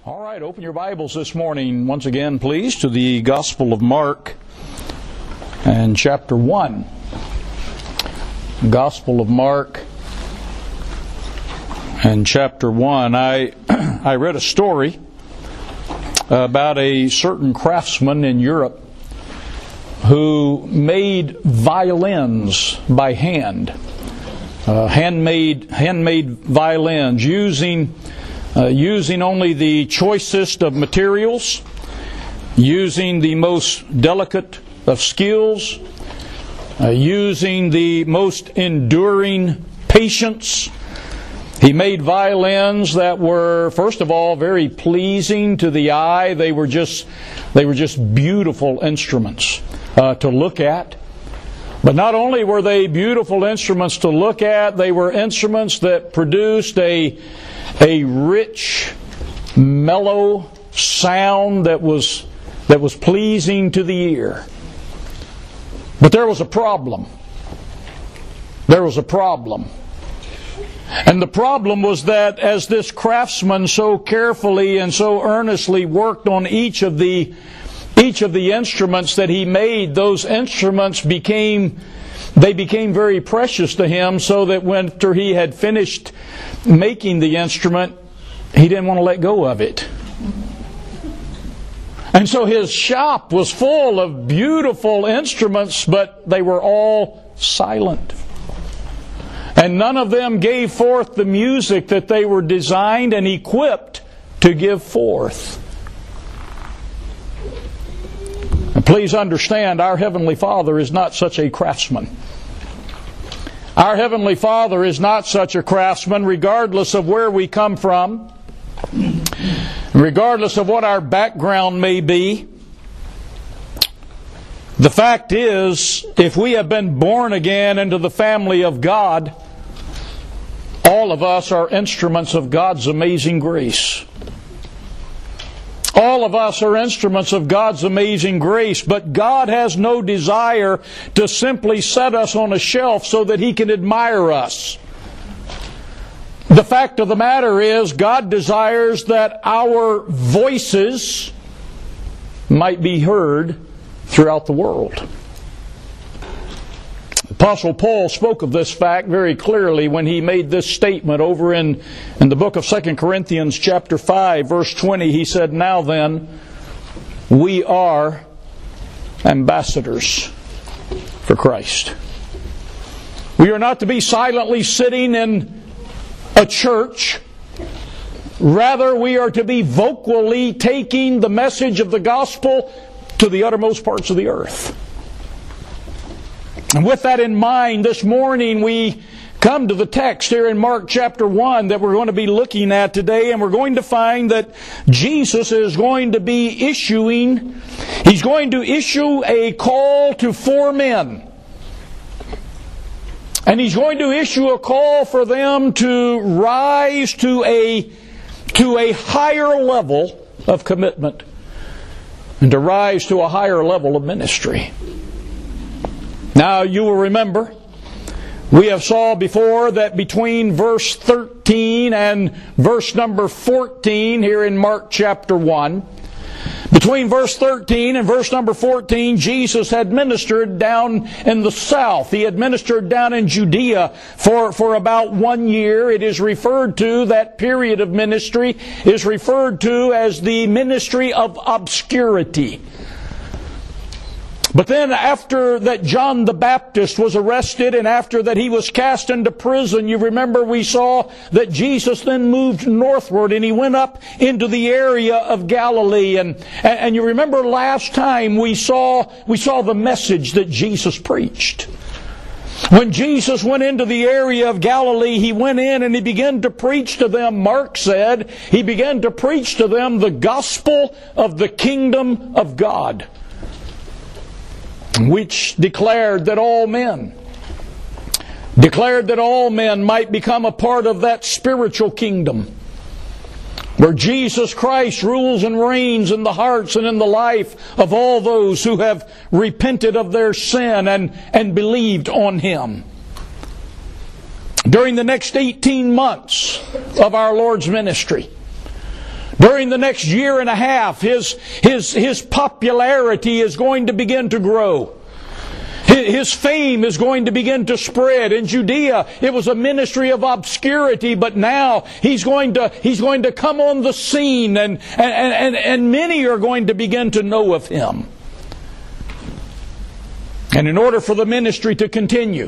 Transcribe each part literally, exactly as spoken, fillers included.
All right, open your Bibles this morning, once again, please, to the Gospel of Mark and chapter one. Gospel of Mark and chapter one. I, I read a story about a certain craftsman in Europe who made violins by hand. Uh, handmade, handmade violins using Uh, using only the choicest of materials, using the most delicate of skills, uh, using the most enduring patience. He made violins that were, first of all, very pleasing to the eye. They were just, they were just beautiful instruments uh, to look at. But not only were they beautiful instruments to look at, they were instruments that produced a a rich, mellow sound that was that was pleasing to the ear. But there was a problem. There was a problem. And the problem was that as this craftsman so carefully and so earnestly worked on each of the each of the instruments that he made, those instruments became They became very precious to him, so that when after he had finished making the instrument, he didn't want to let go of it. And so his shop was full of beautiful instruments, but they were all silent. And none of them gave forth the music that they were designed and equipped to give forth. And please understand, our Heavenly Father is not such a craftsman. Our Heavenly Father is not such a craftsman, regardless of where we come from, regardless of what our background may be. The fact is, if we have been born again into the family of God, all of us are instruments of God's amazing grace. All of us are instruments of God's amazing grace, but God has no desire to simply set us on a shelf so that He can admire us. The fact of the matter is, God desires that our voices might be heard throughout the world. Apostle Paul spoke of this fact very clearly when he made this statement over in, in the book of Second Corinthians chapter five, verse twenty. He said, "Now then, we are ambassadors for Christ." We are not to be silently sitting in a church. Rather, we are to be vocally taking the message of the gospel to the uttermost parts of the earth. And with that in mind, this morning we come to the text here in Mark chapter one that we're going to be looking at today, and we're going to find that Jesus is going to be issuing, He's going to issue a call to four men. And He's going to issue a call for them to rise to a, to a higher level of commitment and to rise to a higher level of ministry. Now, you will remember, we have saw before that between verse thirteen and verse number fourteen here in Mark chapter one, between verse thirteen and verse number fourteen, Jesus had ministered down in the south. He had ministered down in Judea for, for about one year. It is referred to, that period of ministry is referred to as the ministry of obscurity. But then after that John the Baptist was arrested and after that he was cast into prison, you remember we saw that Jesus then moved northward and He went up into the area of Galilee. And, and you remember last time we saw, we saw the message that Jesus preached. When Jesus went into the area of Galilee, He went in and He began to preach to them, Mark said, He began to preach to them the gospel of the kingdom of God, which declared that all men, declared that all men might become a part of that spiritual kingdom where Jesus Christ rules and reigns in the hearts and in the life of all those who have repented of their sin and, and believed on Him. During the next eighteen months of our Lord's ministry, During the next year and a half, his, his, his popularity is going to begin to grow. His fame is going to begin to spread. In Judea, it was a ministry of obscurity, but now he's going to, he's going to come on the scene, and, and, and, and many are going to begin to know of him. And in order for the ministry to continue,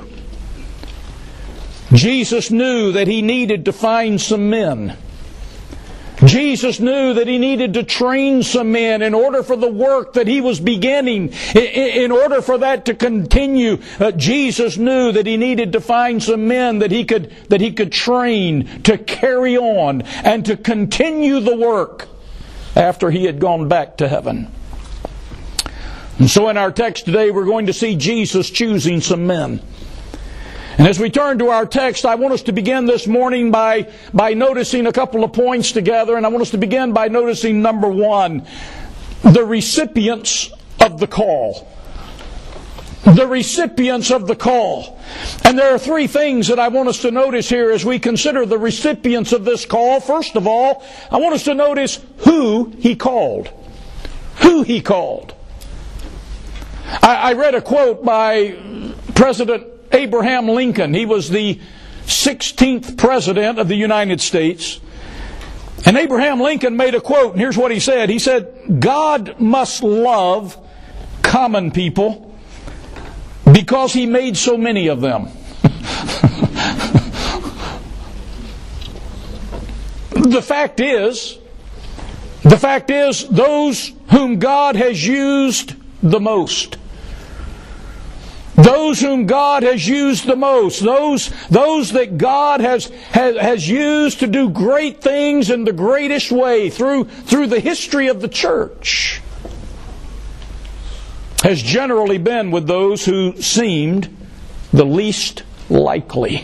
Jesus knew that he needed to find some men. Jesus knew that he needed to train some men in order for the work that he was beginning. In order for that to continue, uh, Jesus knew that he needed to find some men that he could that he could train to carry on and to continue the work after he had gone back to heaven. And so in our text today, we're going to see Jesus choosing some men. And as we turn to our text, I want us to begin this morning by, by noticing a couple of points together. And I want us to begin by noticing, number one, the recipients of the call. The recipients of the call. And there are three things that I want us to notice here as we consider the recipients of this call. First of all, I want us to notice who he called. Who he called. I, I read a quote by President Abraham Lincoln. He was the sixteenth President of the United States. And Abraham Lincoln made a quote, and here's what he said. He said, "God must love common people because He made so many of them." The fact is, the fact is, those whom God has used the most, those whom God has used the most, those, those that God has, has, has used to do great things in the greatest way through, through the history of the church, has generally been with those who seemed the least likely.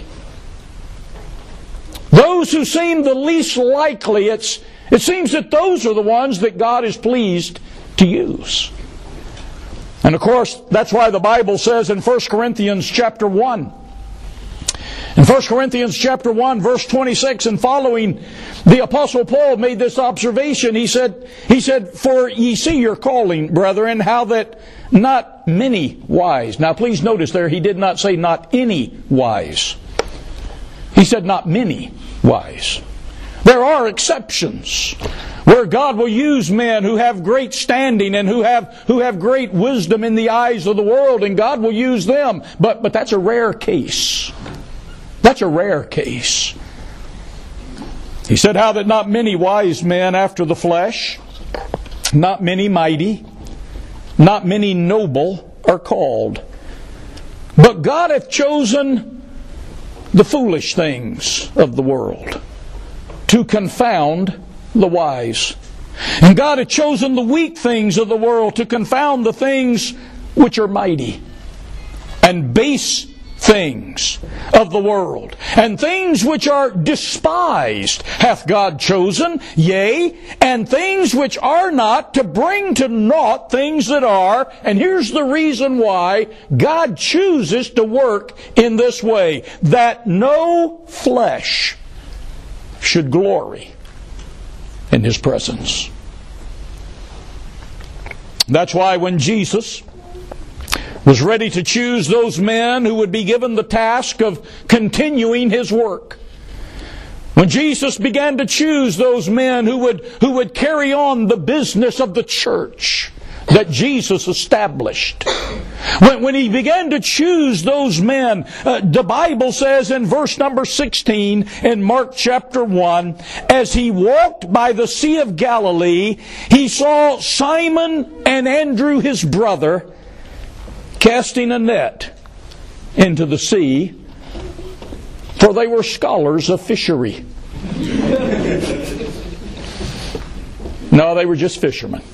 Those who seem the least likely, it's, it seems that those are the ones that God is pleased to use. And of course, that's why the Bible says in First Corinthians chapter one, in First Corinthians chapter one, verse twenty-six and following, the Apostle Paul made this observation. He said, he said, "For ye see your calling, brethren, how that not many wise." Now please notice there, he did not say not any wise. He said not many wise. There are exceptions where God will use men who have great standing and who have who have great wisdom in the eyes of the world, and God will use them. But but that's a rare case. That's a rare case. He said, "How that not many wise men after the flesh, not many mighty, not many noble are called. But God hath chosen the foolish things of the world to confound the wise. And God hath chosen the weak things of the world to confound the things which are mighty, and base things of the world, and things which are despised hath God chosen, yea, and things which are not, to bring to naught things that are." And here's the reason why God chooses to work in this way: that no flesh should glory in His presence. That's why when Jesus was ready to choose those men who would be given the task of continuing His work, when Jesus began to choose those men who would, who would carry on the business of the church that Jesus established, when, when He began to choose those men, uh, the Bible says in verse number sixteen in Mark chapter one, "As He walked by the Sea of Galilee, He saw Simon and Andrew his brother casting a net into the sea, for they were scholars of fishery." No, they were just fishermen.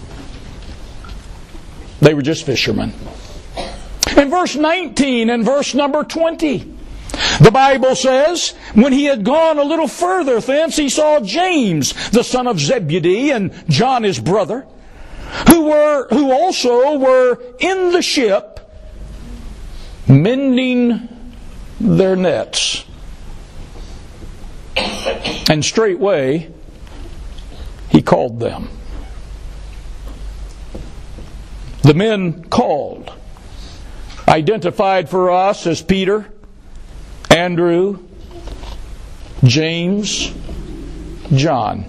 They were just fishermen. In verse nineteen and verse number twenty, the Bible says, "When he had gone a little further thence, he saw James, the son of Zebedee, and John his brother, who were who also were in the ship, mending their nets. And straightway He called them. The men called, identified for us as Peter, Andrew, James, John.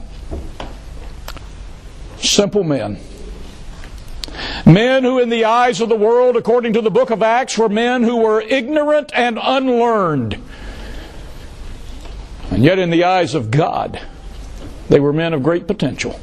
Simple men. Men who in the eyes of the world, according to the book of Acts, were men who were ignorant and unlearned. And yet in the eyes of God, they were men of great potential,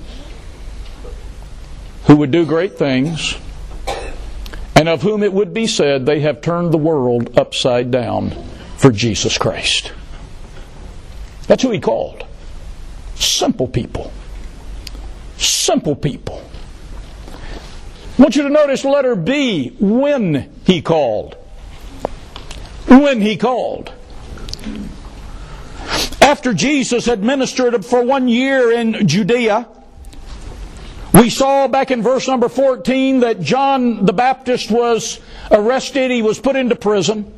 who would do great things, and of whom it would be said they have turned the world upside down for Jesus Christ. That's who He called. Simple people. Simple people. I want you to notice letter B, when He called. When He called. After Jesus had ministered for one year in Judea, we saw back in verse number fourteen that John the Baptist was arrested. He was put into prison.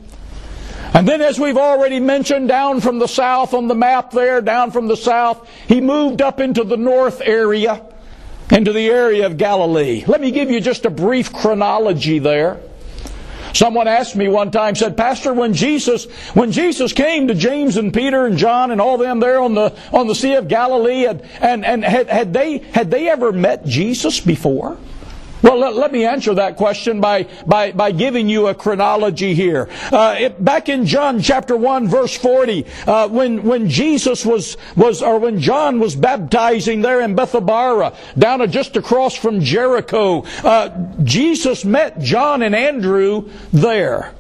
And then, as we've already mentioned, down from the south on the map there, down from the south, he moved up into the north area, into the area of Galilee. Let me give you just a brief chronology there. Someone asked me one time, said, Pastor, when Jesus when Jesus came to James and Peter and John and all them there on the on the Sea of Galilee, and, and, and had, had they had they ever met Jesus before? Well, let, let me answer that question by, by, by giving you a chronology here. Uh, it, back in John chapter one, verse forty, uh, when, when Jesus was, was, or when John was baptizing there in Bethabara, down just across from Jericho, uh, Jesus met John and Andrew there.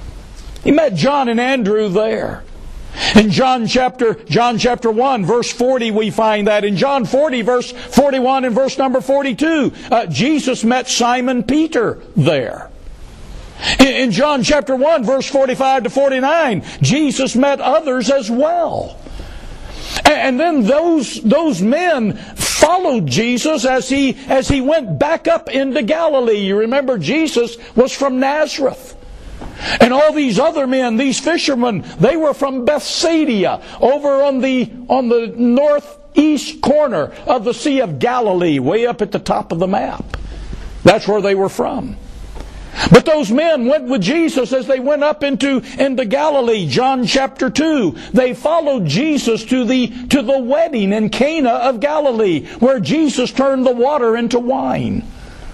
He met John and Andrew there. In John chapter John chapter one, verse forty, we find that. In John forty, verse forty-one and verse number forty-two, uh, Jesus met Simon Peter there. In, in John chapter one, verse forty-five to forty-nine, Jesus met others as well. And, and then those those men followed Jesus as he as he went back up into Galilee. You remember, Jesus was from Nazareth. And all these other men, these fishermen, they were from Bethsaida, over on the on the northeast corner of the Sea of Galilee, way up at the top of the map. That's where they were from. But those men went with Jesus as they went up into, into Galilee. John chapter two. They followed Jesus to the, to the wedding in Cana of Galilee, where Jesus turned the water into wine.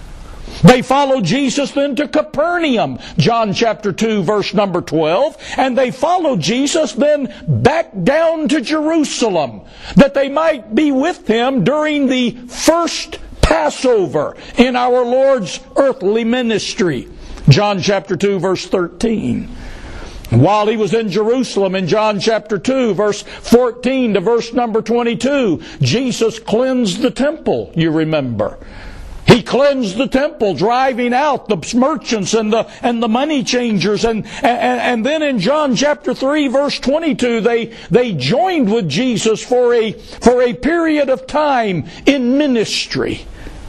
They followed Jesus then to Capernaum, John chapter two, verse number twelve. And they followed Jesus then back down to Jerusalem, that they might be with Him during the first Passover in our Lord's earthly ministry. John chapter two, verse thirteen. While He was in Jerusalem in John chapter two, verse fourteen to verse number twenty-two, Jesus cleansed the temple, you remember. He cleansed the temple, driving out the merchants and the and the money changers. And, and, and then in John chapter three, verse twenty-two, they, they joined with Jesus for a, for a period of time in ministry.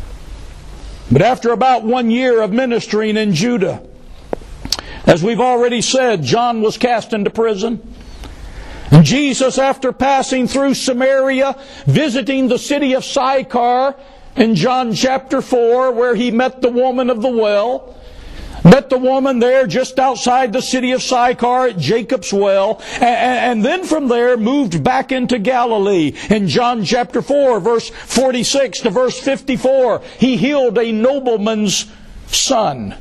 But after about one year of ministering in Judah, as we've already said, John was cast into prison. And Jesus, after passing through Samaria, visiting the city of Sychar, in John chapter four, where He met the woman of the well, met the woman there just outside the city of Sychar at Jacob's well, and, and then from there moved back into Galilee. In John chapter four, verse forty-six to verse fifty-four, He healed a nobleman's son.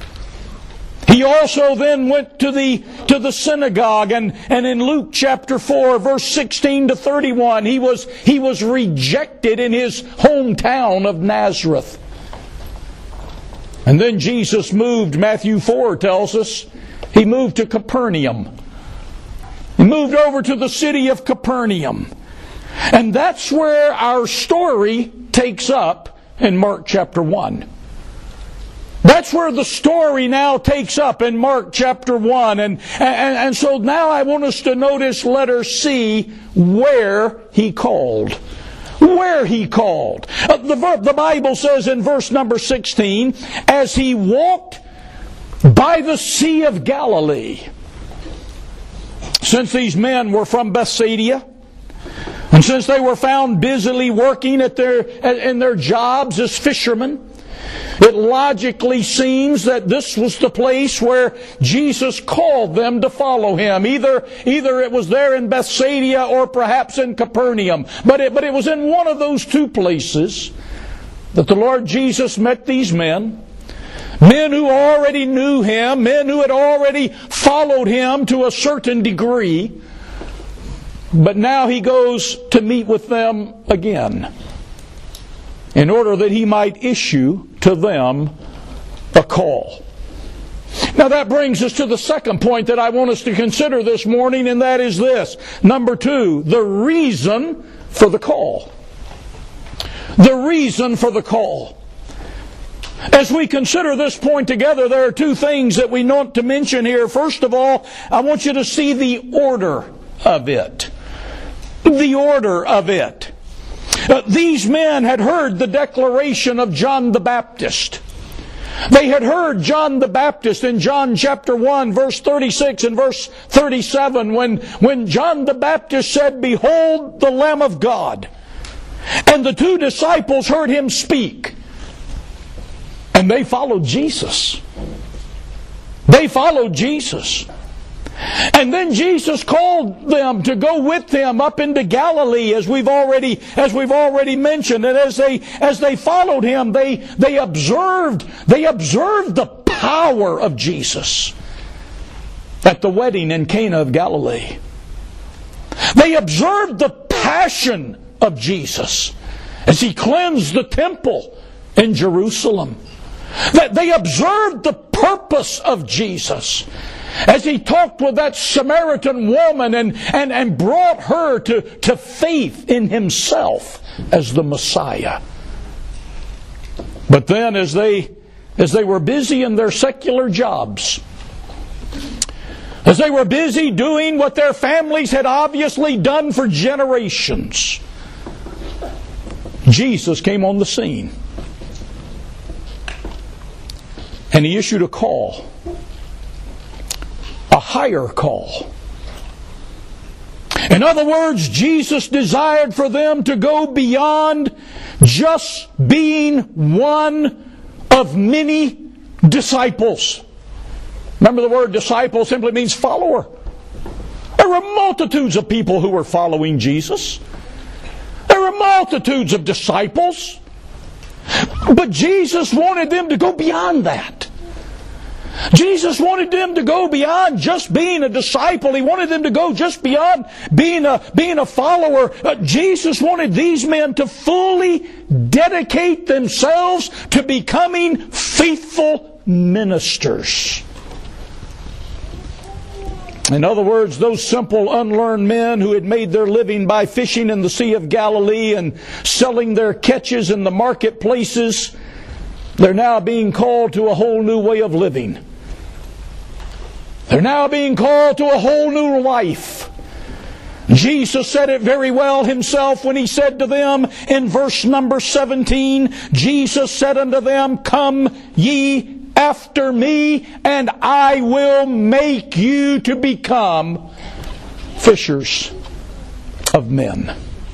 He also then went to the to the synagogue, and, and in Luke chapter four, verse sixteen to thirty-one, he was he was rejected in his hometown of Nazareth. And then Jesus moved, Matthew four tells us, He moved to Capernaum. He moved over to the city of Capernaum. And that's where our story takes up in Mark chapter one. That's where the story now takes up in Mark chapter one. And, and, and so now I want us to notice letter C, where He called. Where He called. Uh, the, the Bible says in verse number sixteen, as He walked by the Sea of Galilee. Since these men were from Bethsaida, And since they were found busily working at their, in their jobs as fishermen, it logically seems that this was the place where Jesus called them to follow Him. Either, either it was there in Bethsaida or perhaps in Capernaum. But it, but it was in one of those two places that the Lord Jesus met these men. Men who already knew Him, men who had already followed Him to a certain degree. But now He goes to meet with them again, in order that He might issue to them a call. Now that brings us to the second point that I want us to consider this morning, and that is this. Number two, the reason for the call. The reason for the call. As we consider this point together, there are two things that we want to mention here. First of all, I want you to see the order of it. The order of it. Uh, these men had heard the declaration of John the Baptist. They had heard John the Baptist in John chapter one, verse thirty-six and verse thirty-seven, when, when John the Baptist said, "Behold the Lamb of God." And the two disciples heard him speak. And they followed Jesus. They followed Jesus. And then Jesus called them to go with Him up into Galilee, as we've already as we've already mentioned. And as they as they followed Him, they they observed they observed the power of Jesus at the wedding in Cana of Galilee. They observed the passion of Jesus as He cleansed the temple in Jerusalem. That they observed the purpose of Jesus as He talked with that Samaritan woman and, and, and brought her to, to faith in Himself as the Messiah. But then as they, as they were busy in their secular jobs, as they were busy doing what their families had obviously done for generations, Jesus came on the scene. And He issued a call. A higher call. In other words, Jesus desired for them to go beyond just being one of many disciples. Remember, the word disciple simply means follower. There were multitudes of people who were following Jesus. There were multitudes of disciples. But Jesus wanted them to go beyond that. Jesus wanted them to go beyond just being a disciple. He wanted them to go just beyond being a, being a follower. Uh, Jesus wanted these men to fully dedicate themselves to becoming faithful ministers. In other words, those simple, unlearned men who had made their living by fishing in the Sea of Galilee and selling their catches in the marketplaces, they're now being called to a whole new way of living. They're now being called to a whole new life. Jesus said it very well Himself when He said to them in verse number seventeen, Jesus said unto them, "Come ye after me, and I will make you to become fishers of men."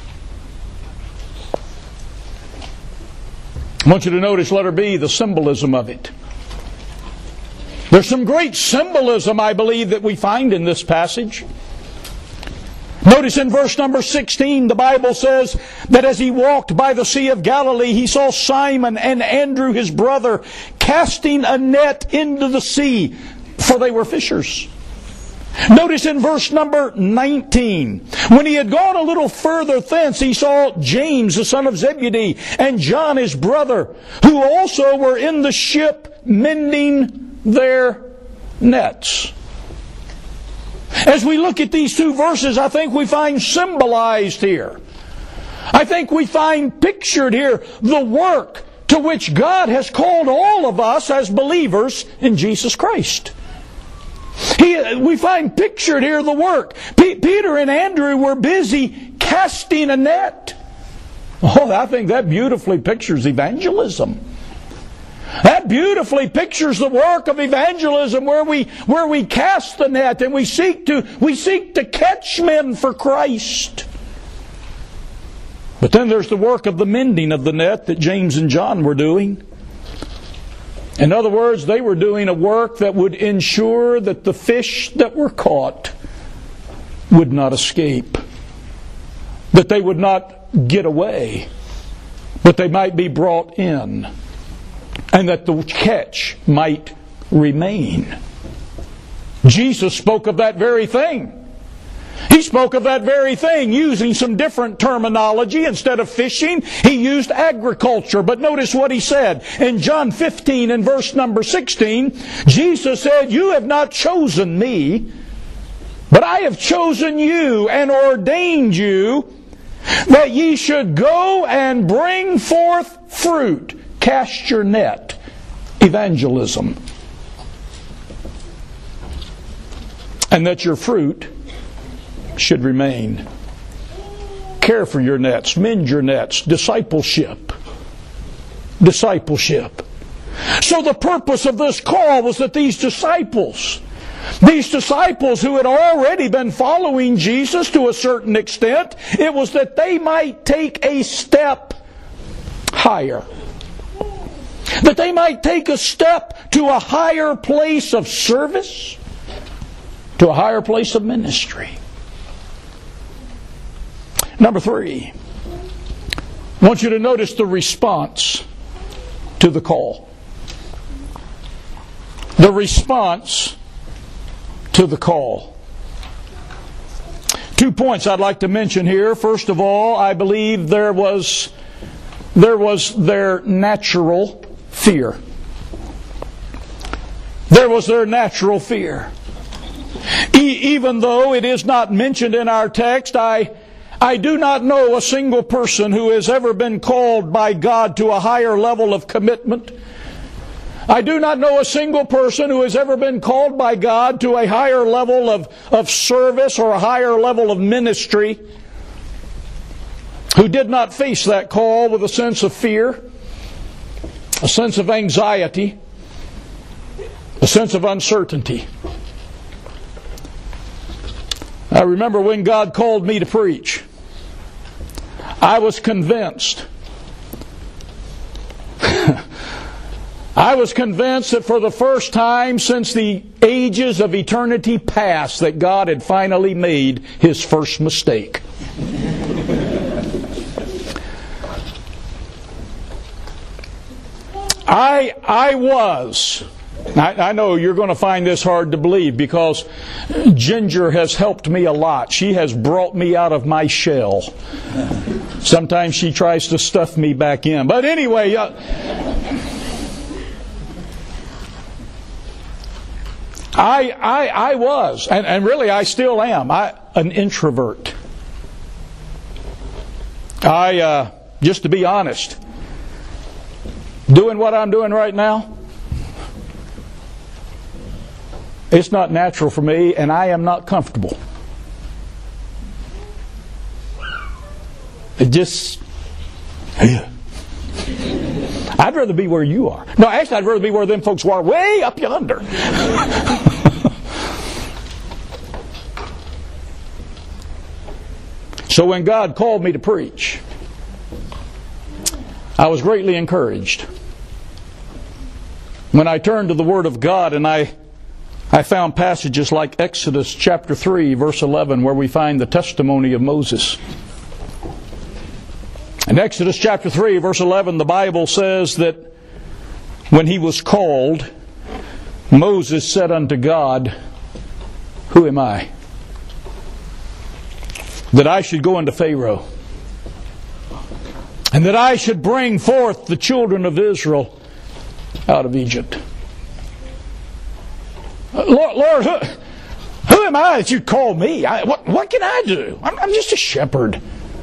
I want you to notice, letter B, the symbolism of it. There's some great symbolism, I believe, that we find in this passage. Notice in verse number sixteen, the Bible says that as He walked by the Sea of Galilee, He saw Simon and Andrew his brother casting a net into the sea, for they were fishers. Notice in verse number nineteen, when He had gone a little further thence, He saw James the son of Zebedee and John his brother, who also were in the ship mending their nets. As we look at these two verses, I think we find symbolized here, I think we find pictured here the work to which God has called all of us as believers in Jesus Christ. He, we find pictured here the work. P- Peter and Andrew were busy casting a net. Oh, I think that beautifully pictures evangelism. That beautifully pictures the work of evangelism, where we where we cast the net and we seek to we seek to catch men for Christ. But then there's the work of the mending of the net that James and John were doing. In other words, they were doing a work that would ensure that the fish that were caught would not escape, that they would not get away, but they might be brought in, and that the catch might remain. Jesus spoke of that very thing. He spoke of that very thing using some different terminology. Instead of fishing, he used agriculture. But notice what he said. In John fifteen and verse number sixteen, Jesus said, "You have not chosen me, but I have chosen you and ordained you that ye should go and bring forth fruit." Cast your net. Evangelism. And that your fruit should remain. Care for your nets. Mend your nets. Discipleship. Discipleship. So the purpose of this call was that these disciples, these disciples who had already been following Jesus to a certain extent, it was that they might take a step higher. That they might take a step to a higher place of service, to a higher place of ministry. Number three, I want you to notice the response to the call. The response to the call. Two points I'd like to mention here. First of all, I believe there was there was their natural fear. There was their natural fear. E- even though it is not mentioned in our text, I I do not know a single person who has ever been called by God to a higher level of commitment. I do not know a single person who has ever been called by God to a higher level of, of service or a higher level of ministry who did not face that call with a sense of fear, a sense of anxiety, a sense of uncertainty. I remember when God called me to preach, I was convinced I was convinced that for the first time since the ages of eternity past that God had finally made His first mistake. I I was I, I know you're going to find this hard to believe because Ginger has helped me a lot. She has brought me out of my shell. Sometimes she tries to stuff me back in. But anyway, uh, I, I, I was, and, and really I still am, I, an introvert. I, uh, just to be honest, doing what I'm doing right now, it's not natural for me, and I am not comfortable. It just, yeah. I'd rather be where you are. No, actually, I'd rather be where them folks are, way up yonder. So when God called me to preach, I was greatly encouraged. When I turned to the Word of God and I I found passages like Exodus chapter three, verse eleven, where we find the testimony of Moses. In Exodus chapter three, verse eleven, the Bible says that when he was called, Moses said unto God, "Who am I, that I should go unto Pharaoh, and that I should bring forth the children of Israel out of Egypt?" Lord, Lord who, who am I that you call me? I, what, what can I do? I'm, I'm just a shepherd.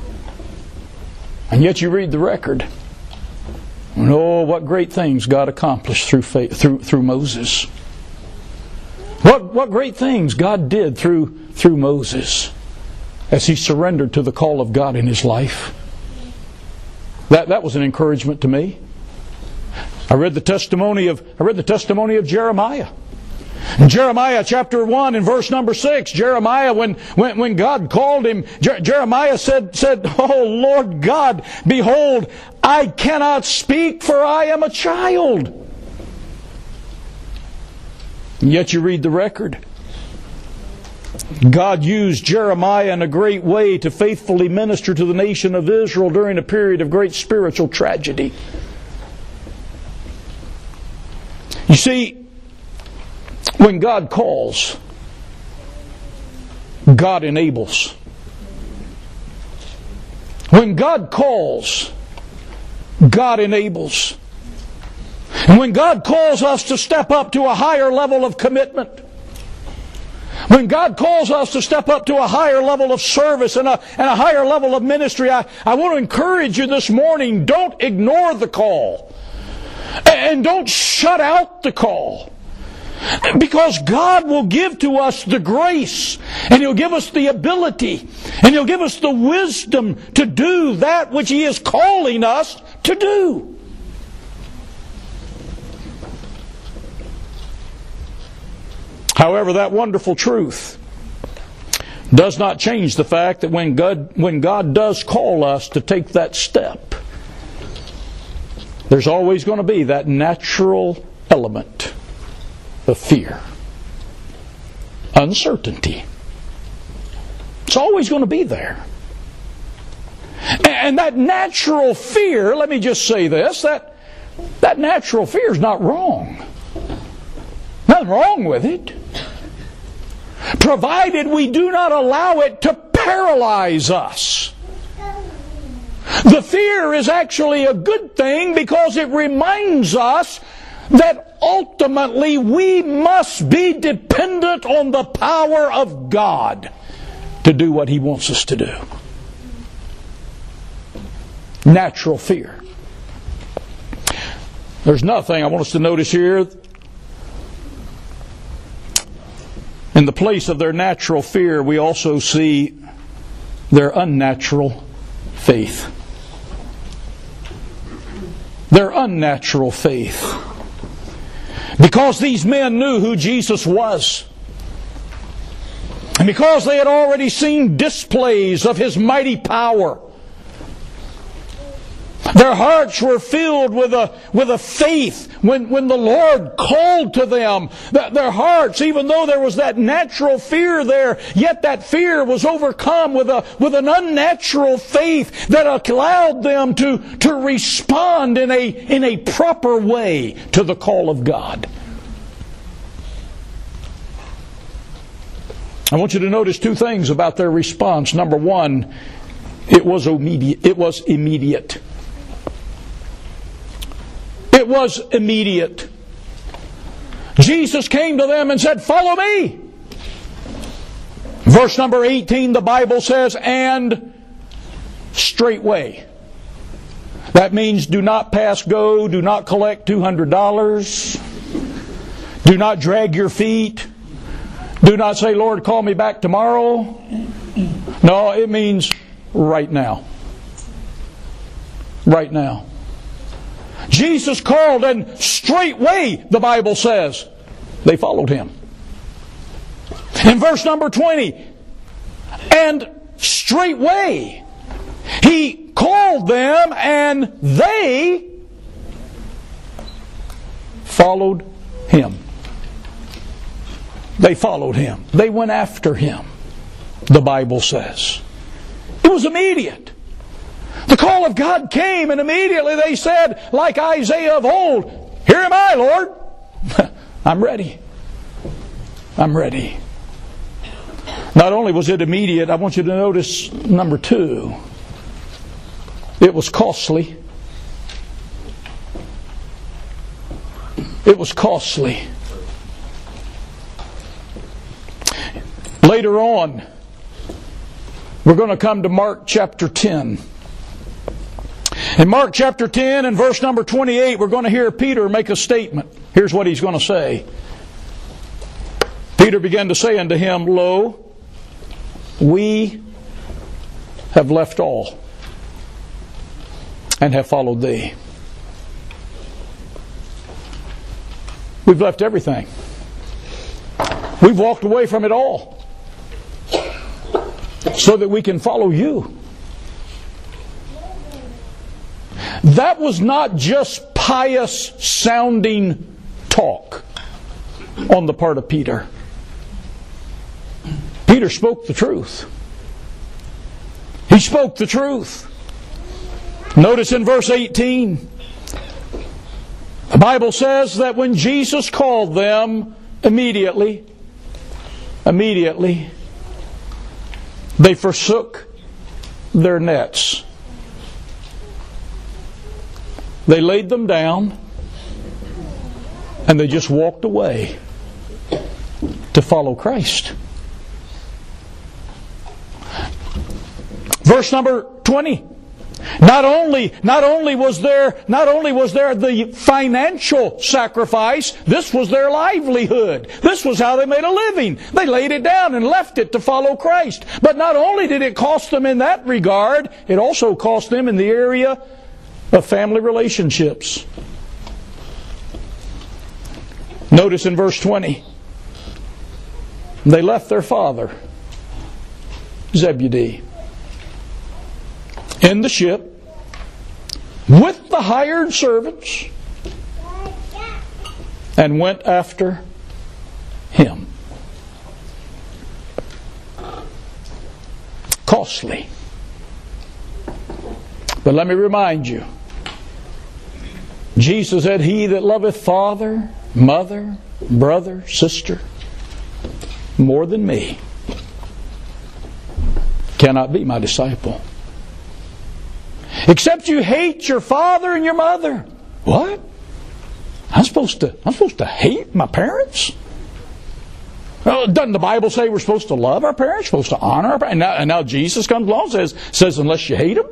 And yet you read the record. And oh, what great things God accomplished through faith, through through Moses. What what great things God did through through Moses as he surrendered to the call of God in his life. That that was an encouragement to me. I read the testimony of I read the testimony of Jeremiah. In Jeremiah chapter one and verse number six, Jeremiah, when, when, when God called him, Jer- Jeremiah said, said, "Oh Lord God, behold, I cannot speak, for I am a child." And yet you read the record. God used Jeremiah in a great way to faithfully minister to the nation of Israel during a period of great spiritual tragedy. You see, when God calls, God enables. When God calls, God enables. And when God calls us to step up to a higher level of commitment, when God calls us to step up to a higher level of service and a, and a higher level of ministry, I, I want to encourage you this morning, don't ignore the call. And don't shut out the call. Because God will give to us the grace, and He'll give us the ability, and He'll give us the wisdom to do that which He is calling us to do. However, that wonderful truth does not change the fact that when God, when God does call us to take that step, there's always going to be that natural element of fear, uncertainty. It's always going to be there. And that natural fear, let me just say this, that, that natural fear is not wrong. Nothing wrong with it. Provided we do not allow it to paralyze us. The fear is actually a good thing because it reminds us that ultimately we must be dependent on the power of God to do what He wants us to do. Natural fear. There's nothing I want us to notice here. In the place of their natural fear, we also see their unnatural faith. Their unnatural faith. Because these men knew who Jesus was, and because they had already seen displays of His mighty power, their hearts were filled with a, with a faith when, when the Lord called to them. Their hearts, even though there was that natural fear there, yet that fear was overcome with, a, with an unnatural faith that allowed them to, to respond in a, in a proper way to the call of God. I want you to notice two things about their response. Number one, it was immediate. It was immediate. It was immediate. Jesus came to them and said, "Follow me." Verse number eighteen, the Bible says, "And straightway." That means do not pass go, do not collect two hundred dollars, do not drag your feet, do not say, "Lord, call me back tomorrow." No, it means right now. Right now. Jesus called, and straightway, the Bible says, they followed Him. In verse number twenty, and straightway, He called them, and they followed Him. They followed Him. They went after Him, the Bible says. It was immediate. The call of God came, and immediately they said, like Isaiah of old, "Here am I, Lord. I'm ready. I'm ready." Not only was it immediate, I want you to notice number two, it was costly. It was costly. Later on, we're going to come to Mark chapter ten. In Mark chapter ten and verse number twenty-eight, we're going to hear Peter make a statement. Here's what he's going to say. Peter began to say unto him, "Lo, we have left all and have followed thee." We've left everything We've walked away from it all so that we can follow you. That was not just pious sounding talk on the part of Peter. Peter spoke the truth. He spoke the truth. Notice in verse eighteen, the Bible says that when Jesus called them, immediately, immediately, they forsook their nets. They laid them down and they just walked away to follow Christ. Verse number twenty. Not only, not only was there, not only was there the financial sacrifice, this was their livelihood. This was how they made a living. They laid it down and left it to follow Christ. But not only did it cost them in that regard, it also cost them in the area of family relationships. Notice in verse twenty, they left their father, Zebedee, in the ship with the hired servants and went after him. Costly. But let me remind you, Jesus said, "He that loveth father, mother, brother, sister, more than me, cannot be my disciple. Except you hate your father and your mother." What? I'm supposed to I'm supposed to hate my parents? Well, doesn't the Bible say we're supposed to love our parents, supposed to honor our parents? And now, and now Jesus comes along and says, says, unless you hate them?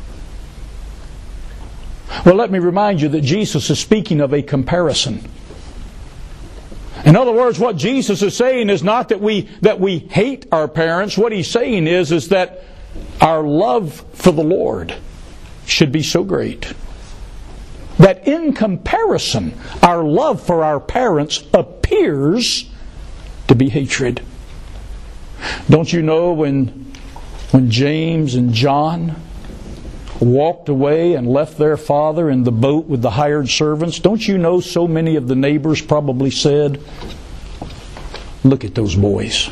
Well, let me remind you that Jesus is speaking of a comparison. In other words, what Jesus is saying is not that we that we hate our parents. What He's saying is, is that our love for the Lord should be so great that in comparison, our love for our parents appears to be hatred. Don't you know when, when James and John walked away and left their father in the boat with the hired servants, don't you know so many of the neighbors probably said, "Look at those boys.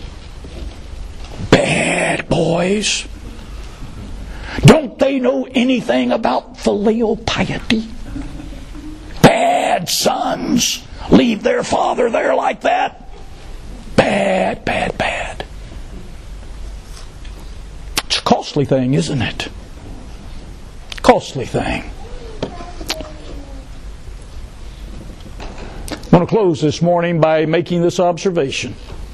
Bad boys. Don't they know anything about filial piety? Bad sons leave their father there like that. Bad, bad, bad." It's a costly thing, isn't it? Costly thing. I want to close this morning by making this observation.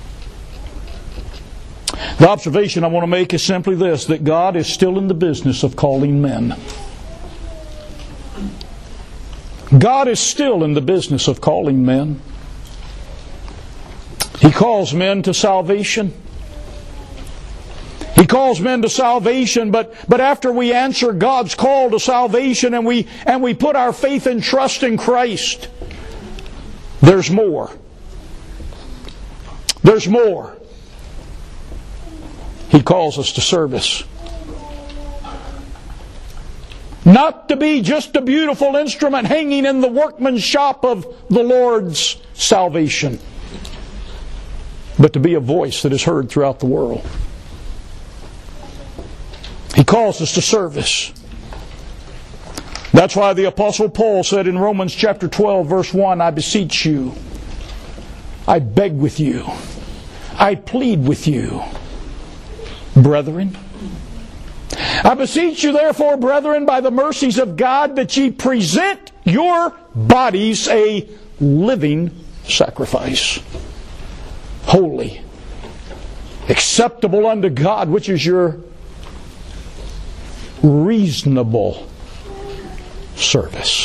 The observation I want to make is simply this, that God is still in the business of calling men. God is still in the business of calling men. He calls men to salvation. He calls men to salvation, but, but after we answer God's call to salvation and we, and we put our faith and trust in Christ, there's more. There's more. He calls us to service. Not to be just a beautiful instrument hanging in the workman's shop of the Lord's salvation, but to be a voice that is heard throughout the world. He calls us to service. That's why the Apostle Paul said in Romans chapter twelve, verse one, "I beseech you, I beg with you, I plead with you, brethren. I beseech you therefore, brethren, by the mercies of God, that ye present your bodies a living sacrifice, holy, acceptable unto God, which is your reasonable service."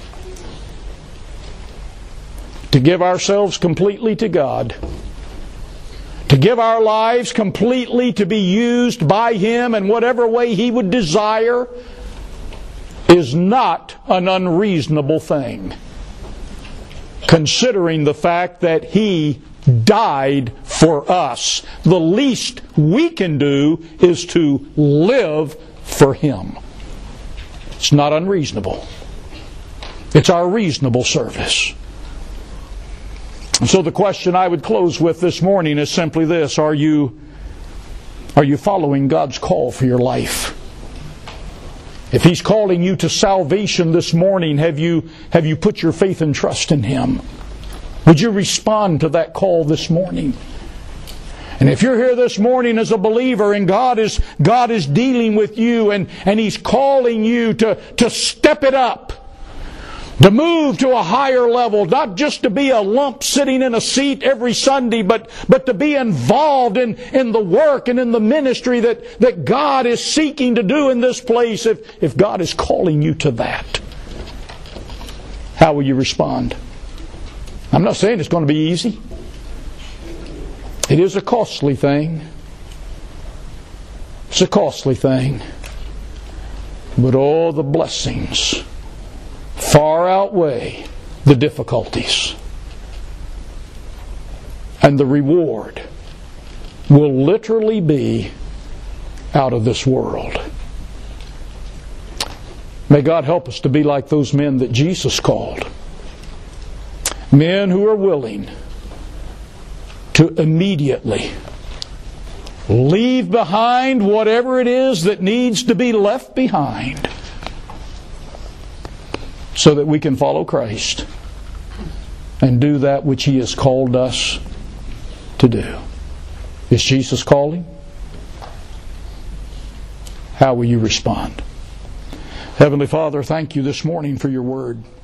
To give ourselves completely to God, to give our lives completely to be used by Him in whatever way He would desire, is not an unreasonable thing, considering the fact that He died for us. The least we can do is to live for Him. It's not unreasonable. It's our reasonable service. And so the question I would close with this morning is simply this: Are you, are you following God's call for your life? If He's calling you to salvation this morning, have you, have you put your faith and trust in Him? Would you respond to that call this morning? And if you're here this morning as a believer and God is, God is dealing with you and, and He's calling you to, to step it up, to move to a higher level, not just to be a lump sitting in a seat every Sunday, but, but to be involved in, in the work and in the ministry that, that God is seeking to do in this place, if, if God is calling you to that, how will you respond? I'm not saying it's going to be easy. It is a costly thing. It's a costly thing. But all the blessings far outweigh the difficulties. And the reward will literally be out of this world. May God help us to be like those men that Jesus called. Men who are willing to immediately leave behind whatever it is that needs to be left behind, so that we can follow Christ and do that which He has called us to do. Is Jesus calling? How will you respond? Heavenly Father, thank you this morning for your word.